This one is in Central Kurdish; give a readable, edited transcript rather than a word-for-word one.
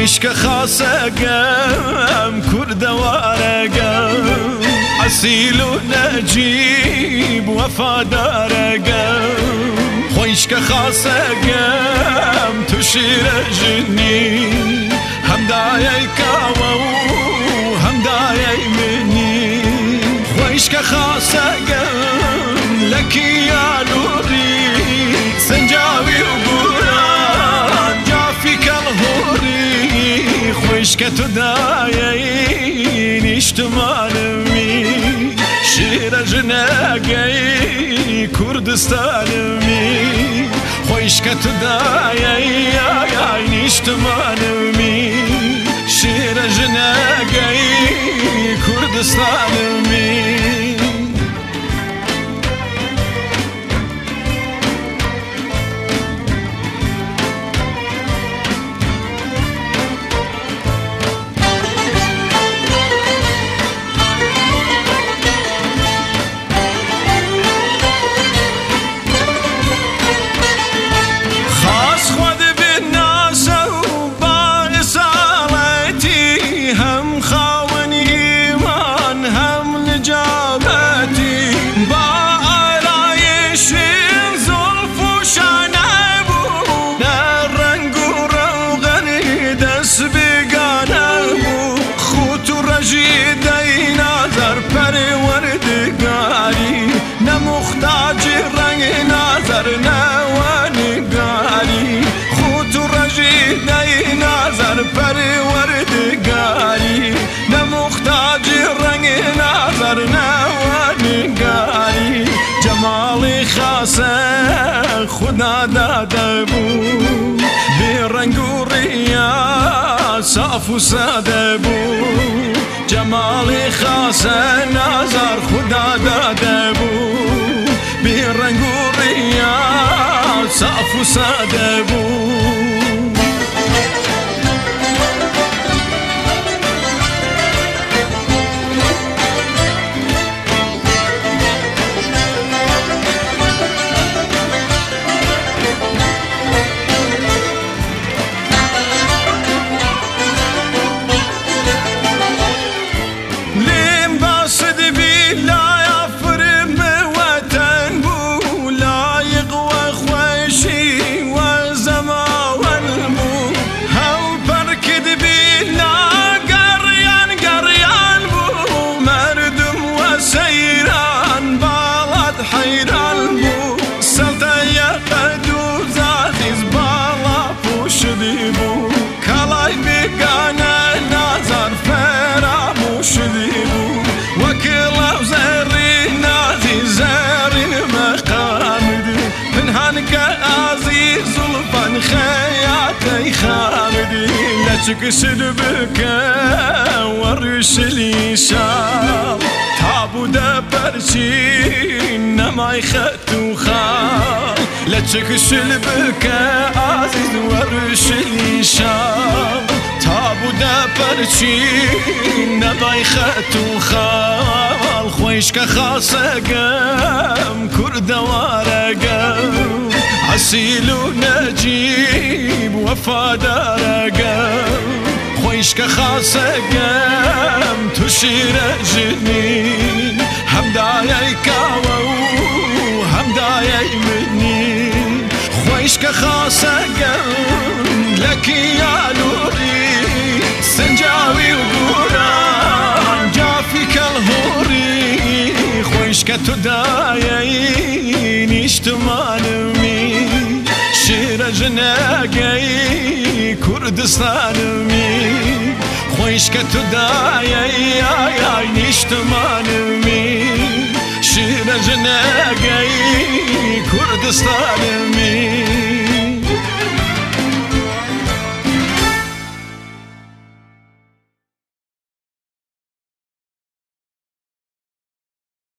خویشک خاصگم کرد وارگم اصیل و نجیب وفادارگم خویشک خاصگم تو شیر جنی هم دایه کاو هم دایه منی خویشک خاصگم لکی آلوری سنجاوی و گوران جافی کالهوری خویشک تو دایه نیشتمانمی شیر جنگی کردستانمی خویشک تو دایه نیشتمانمی شیر جنگی کردستانمی پروردگاری نمختاج رنگ نظر نوانگاری جمال خاص خدا داده بود بی رنگ و ریا صاف و ساده بود جمال خاص نظر خدا داده بود بی رنگ و ریا صاف و ساده بود تكسر بك ورسلي شال تابو دبرتين ما يخطو خال لا تكسر بك عزيز ورسلي شال تابو دبرتين ما يخطو خال خويشك خاصقم كرد وارقم اصيل ونجيب وفادارقم خويشك خاصقم تشير جنين هم دايي كاو هم دايي مني خويشك خاصقم لك يا نوري سنجاوي وقوران جافي كالهوري خويشك تدايي نيشتمانمي شیر جنگی کردستانمی خویشک تو دایه نیشتمانمی شیر جنگی کردستانمی